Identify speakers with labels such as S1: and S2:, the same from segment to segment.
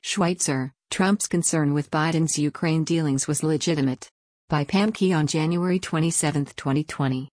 S1: Schweitzer, Trump's concern with Biden's Ukraine dealings was legitimate. By Pam Key on January 27, 2020.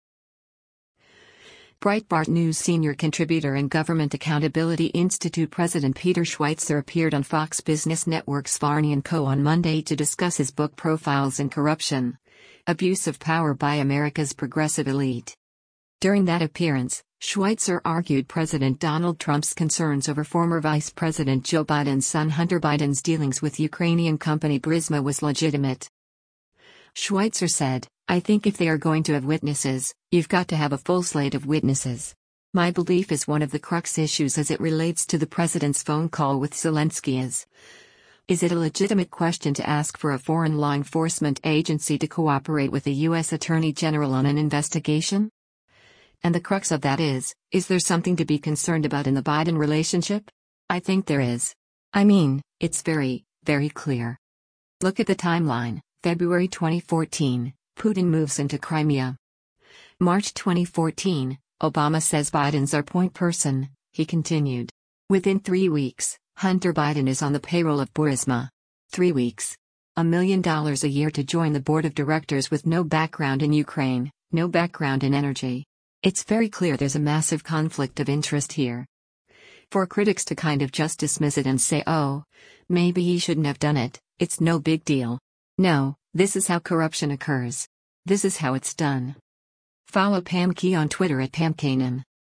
S1: Breitbart News senior contributor and Government Accountability Institute President Peter Schweitzer appeared on Fox Business Network's Varney & Co. on Monday to discuss his book Profiles in Corruption: Abuse of Power by America's Progressive Elite. During that appearance, Schweitzer argued President Donald Trump's concerns over former Vice President Joe Biden's son Hunter Biden's dealings with Ukrainian company Burisma was legitimate. Schweitzer said, "I think if they are going to have witnesses, you've got to have a full slate of witnesses. My belief is one of the crux issues as it relates to the president's phone call with Zelensky is it a legitimate question to ask for a foreign law enforcement agency to cooperate with the U.S. Attorney General on an investigation? And the crux of that is there something to be concerned about in the Biden relationship? I think there is. I mean, it's very, very clear. Look at the timeline. February 2014, Putin moves into Crimea. March 2014, Obama says Biden's our point person," he continued. Within 3 weeks, Hunter Biden is on the payroll of Burisma. 3 weeks. $1 million a year to join the board of directors with no background in Ukraine, no background in energy. It's very clear there's a massive conflict of interest here. For critics to kind of just dismiss it and say, oh, maybe he shouldn't have done it, it's no big deal. No, this is how corruption occurs. This is how it's done. Follow Pam Key on Twitter at PamKanan.